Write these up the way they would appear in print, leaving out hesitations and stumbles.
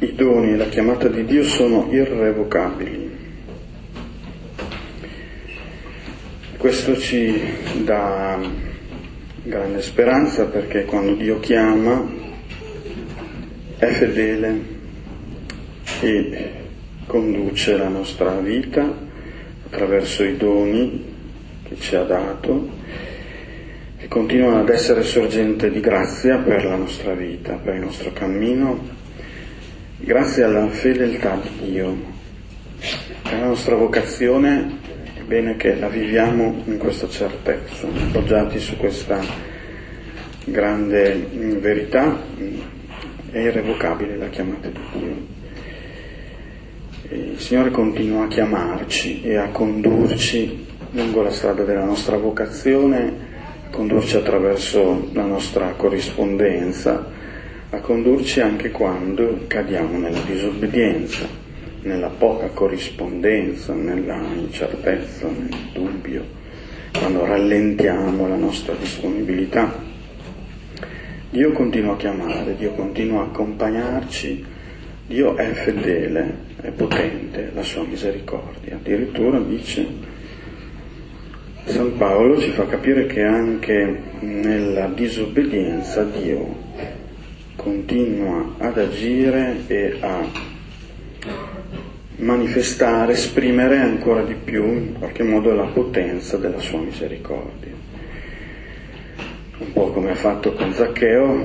i doni e la chiamata di Dio sono irrevocabili. Questo ci dà grande speranza, perché quando Dio chiama è fedele e conduce la nostra vita attraverso i doni che ci ha dato, che continuano ad essere sorgente di grazia per la nostra vita, per il nostro cammino, grazie alla fedeltà di Dio. È la nostra vocazione, è bene che la viviamo in questa certezza, appoggiati su questa grande verità. È irrevocabile la chiamata di Dio. Il Signore continua a chiamarci e a condurci lungo la strada della nostra vocazione, a condurci attraverso la nostra corrispondenza, a condurci anche quando cadiamo nella disobbedienza, nella poca corrispondenza, nella incertezza, nel dubbio, quando rallentiamo la nostra disponibilità. Dio continua a chiamare, Dio continua a accompagnarci, Dio è fedele, è potente, la sua misericordia. Addirittura dice San Paolo, ci fa capire che anche nella disobbedienza Dio continua ad agire e a manifestare, esprimere ancora di più in qualche modo la potenza della sua misericordia. Un po' come ha fatto con Zaccheo,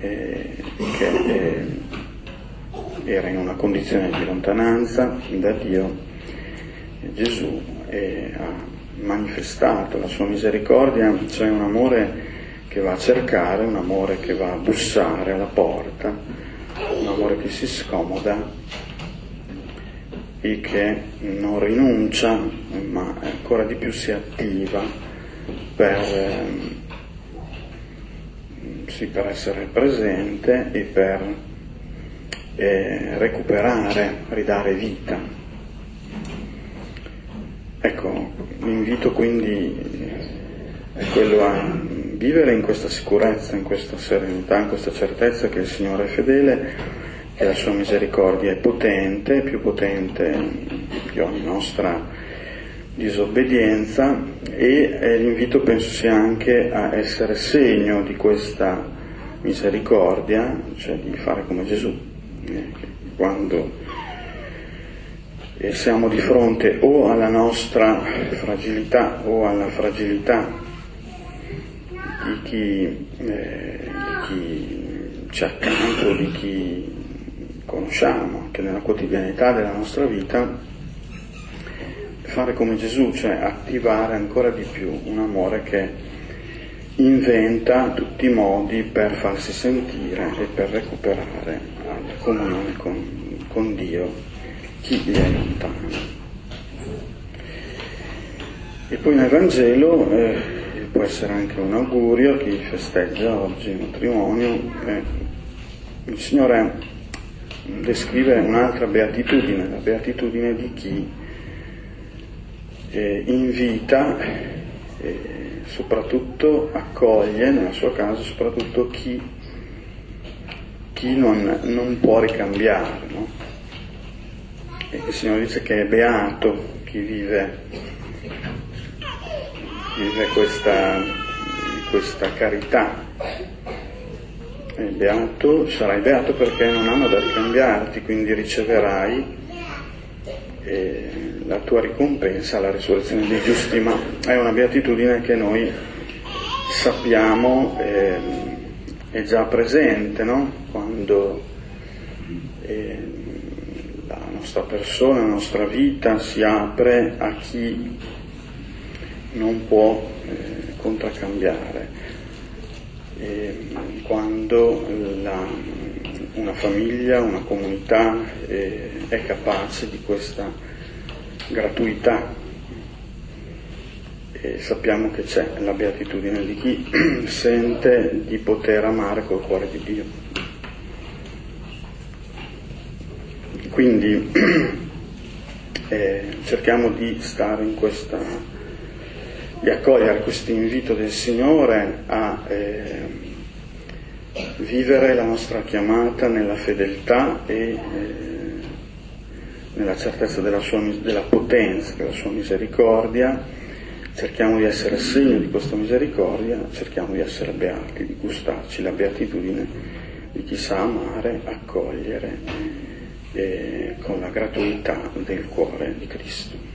che era in una condizione di lontananza da Dio, e Gesù ha manifestato la sua misericordia, cioè un amore che va a cercare, un amore che va a bussare alla porta, un amore che si scomoda e che non rinuncia, ma ancora di più si attiva per essere presente e per recuperare, ridare vita. Ecco, l'invito quindi è quello a vivere in questa sicurezza, in questa serenità, in questa certezza che il Signore è fedele, che la sua misericordia è potente, più potente di ogni nostra disobbedienza, e l'invito penso sia anche a essere segno di questa misericordia, cioè di fare come Gesù, quando siamo di fronte o alla nostra fragilità o alla fragilità di chi c'è accanto, di chi conosciamo anche nella quotidianità della nostra vita, fare come Gesù, cioè attivare ancora di più un amore che inventa tutti i modi per farsi sentire e per recuperare la comunione con Dio, chi gli è lontano. E poi nel Vangelo, può essere anche un augurio a chi festeggia oggi il matrimonio, il Signore descrive un'altra beatitudine, la beatitudine di chi invita e soprattutto accoglie nella sua casa soprattutto chi non può ricambiare, no? E il Signore dice che è beato chi vive questa carità. Sarai beato perché non hanno da ricambiarti, quindi riceverai la tua ricompensa alla risurrezione dei giusti. Ma è una beatitudine che noi sappiamo è già presente, no? Quando la nostra persona, la nostra vita si apre a chi non può contraccambiare, quando una famiglia, una comunità è capace di questa gratuità, e sappiamo che c'è la beatitudine di chi sente di poter amare col cuore di Dio. Quindi cerchiamo di stare in di accogliere questo invito del Signore vivere la nostra chiamata nella fedeltà e nella certezza della potenza della sua misericordia. Cerchiamo di essere segno di questa misericordia, cerchiamo di essere beati, di gustarci la beatitudine di chi sa amare, accogliere con la gratuità del cuore di Cristo.